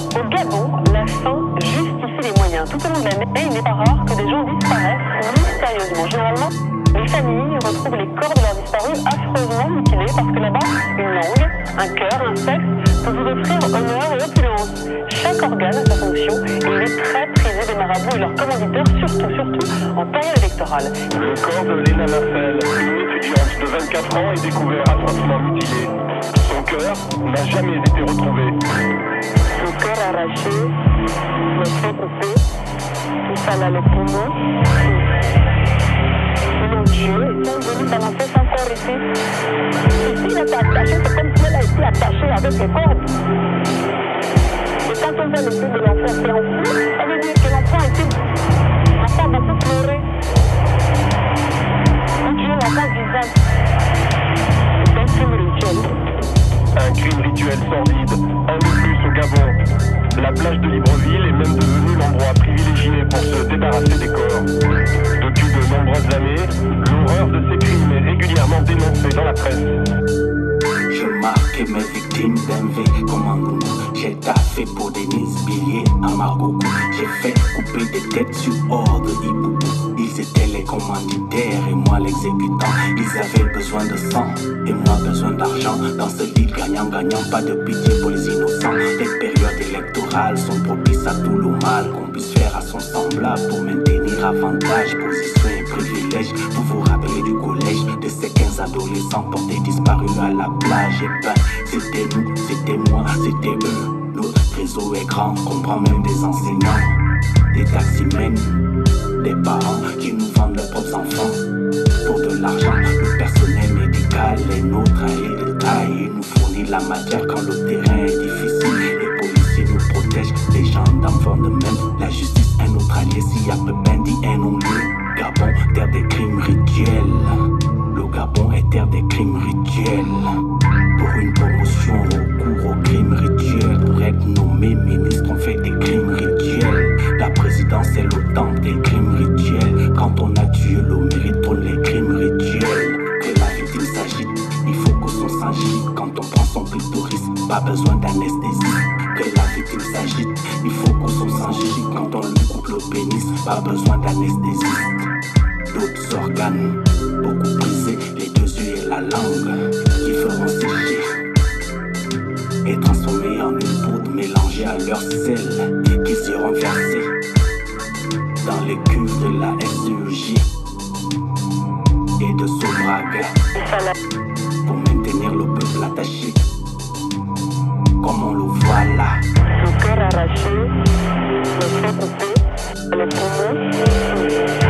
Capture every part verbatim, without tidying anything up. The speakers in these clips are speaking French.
Au Gabon, la faim justifie les moyens. Tout au long de l'année, il n'est pas rare que des gens disparaissent mystérieusement. Généralement, les familles retrouvent les corps de leurs disparus affreusement mutilés parce que là-bas, une langue, un cœur, un sexe peut vous offrir honneur et opulence. Chaque organe a sa fonction et il est très prisé des marabouts et leurs commanditeurs, surtout, surtout en période électorale. Le corps de Léna Marcel, une étudiante de vingt-quatre ans, est découvert atrocement mutilé. Son cœur n'a jamais été retrouvé. Son cœur arraché, le fait coupé, tout ça là, le poumon. Mon Dieu, ils sont venus balancer son corps ici. Ici, il était attaché, c'est comme si elle a été attachée avec les cordes. Et quand on voit le but de l'enfant, c'est enfant, ça veut dire que l'enfant a été... L'enfant a beaucoup pleuré. Mon Dieu, l'enfant vivant. C'est un crime rituel. Un crime rituel sordide, un de plus au Gabon. La plage de Libreville est même devenue l'endroit privilégié pour se débarrasser des corps. Depuis de nombreuses années, l'horreur de ces crimes est régulièrement dénoncée dans la presse. Je marquais mes victimes d'un V comme un loup. J'ai taffé pour des billets à Margot. J'ai fait couper des têtes sur ordre Iboubou. Ils étaient les commanditaires et moi l'exécutant. Ils avaient besoin de sang et moi besoin d'argent. Dans ce lit gagnant-gagnant, pas de pitié pour les innocents. Les périodes électorales sont propices à tout le mal qu'on puisse faire à son semblable pour maintenir avantages, positions et privilèges. Pour vous rappeler du collège de ces quinze adolescents portés disparus à la plage. Et ben, c'était nous, c'était moi, c'était eux. Notre réseau est grand, comprend même des enseignants, des taximens, des parents qui nous vendent leurs propres enfants pour de l'argent. Le personnel médical est notre allié de taille. Il nous fournit la matière quand le terrain est difficile. Les policiers nous protègent, les gendarmes font de même. La justice est notre allié, s'il y a pépin, dit un non-lieu. Gabon, terre des crimes rituels. Le Gabon est terre des crimes rituels. Pour une promotion, recours aux crimes rituels. Pour être nommé ministre, on fait des crimes rituels. La présidence est le temple des crimes rituels. Quand on a tué le mérite, on les crimes rituels. Que la victime s'agite, il faut que son sang gîte. Quand on prend son clitoris, pas besoin d'anesthésie. Que la victime s'agite, il faut que son sang gîte. Quand on lui coupe le pénis, pas besoin d'anesthésie. D'autres organes, beaucoup brisés, les deux yeux et la langue, qui feront sécher et transformés en une poudre mélangée à leur sel, qui seront versés dans les cuves de la S E J et de Sobrag pour maintenir le peuple attaché, comme on le voit là. Son cœur arraché, le fait coupé, le poumon.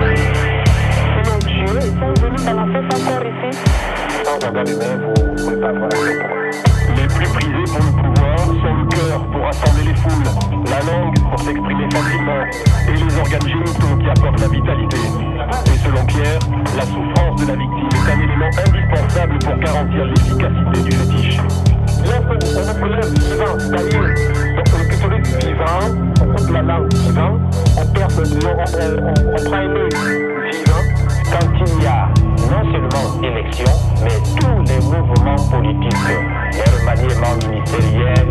Mon Dieu, ils sont venus balancer son corps ici. Sans avoir les mains, vous ne pouvez pas voir le point. Les plus prisés pour le pouvoir sont le cœur pour rassembler les foules, la langue pour s'exprimer facilement et les organes génitaux qui apportent la vitalité. Et selon Pierre, la souffrance de la victime est un élément indispensable pour garantir l'efficacité du fétiche. Lorsqu'on on lève vivant, c'est-à-dire donc le clitoris vivant, on coupe la langue vivant, on perd le on, on, on, on prend un œil vivant. Quand il y a non seulement élection, mais tous les mouvements politiques, les remaniements ministériels,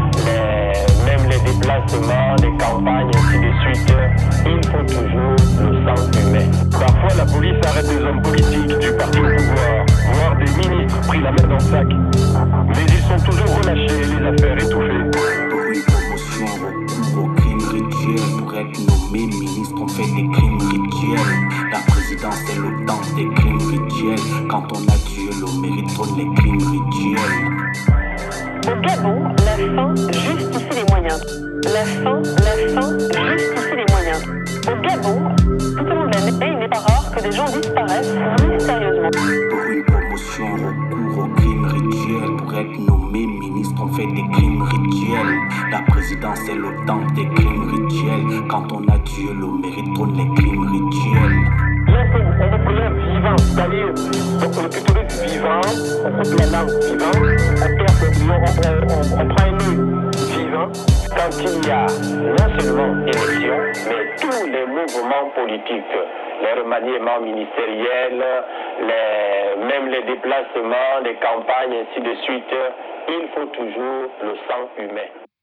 les, même les déplacements, les campagnes, ainsi de suite, il faut toujours le sang humain. Parfois, la police arrête des hommes politiques du parti au pouvoir, voire des ministres pris la main dans le sac. Mais ils sont toujours relâchés et les affaires étouffées. Pour une promotion, recours aux crimes rituels. Pour être nommé ministre, on fait des crimes rituels. La présidence est le temps des crimes rituels. Quand on a tué le mérite, on les crimes rituels. Au Gabon, la faim justifie les moyens. La faim, la faim justifie les moyens. Au Gabon, tout au long de l'année, il n'est pas rare que des gens disparaissent mystérieusement. Pour une promotion, recours aux crimes rituels. Pour être nommé ministre, on fait des crimes rituels. La présidence est le temps des crimes rituels. Quand on a tué le mérite, on les crimes rituels. Lorsqu'on on lève vivant, c'est-à-dire donc le clitoris vivant, on coupe la langue vivant, on perd le on, on, on, on prend un œil vivant. Quand il y a non seulement élection, mais tous les mouvements politiques, les remaniements ministériels, les, même les déplacements, les campagnes, ainsi de suite, il faut toujours le sang humain.